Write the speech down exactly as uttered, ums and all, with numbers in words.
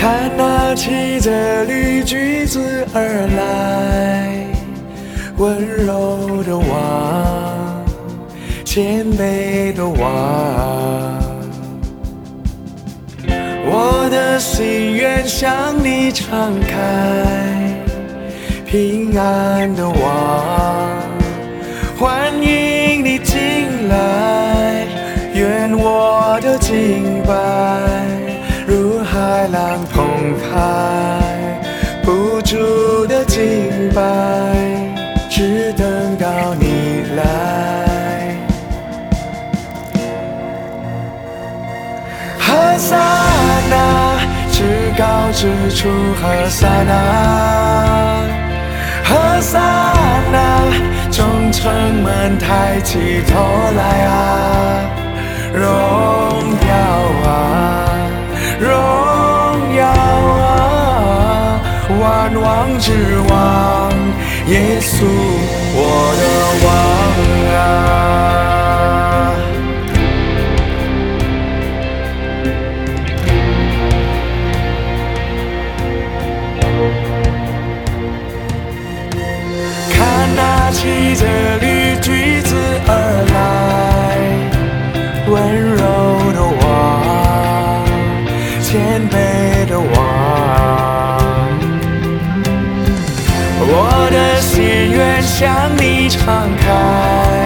看那骑着绿驹子而来，温柔的王，谦卑的王。我的心愿向你敞开，平安的王，欢迎你进来，愿我的敬拜如海浪澎湃，不住的敬拜，只等到你来。和撒那，至高之处和撒那，和撒那，众城门抬起头来啊，荣耀啊，荣耀啊，万王之王，耶稣我的王啊。看那骑着绿驹子而来，温柔的王，谦卑的王，我的心愿向你敞开，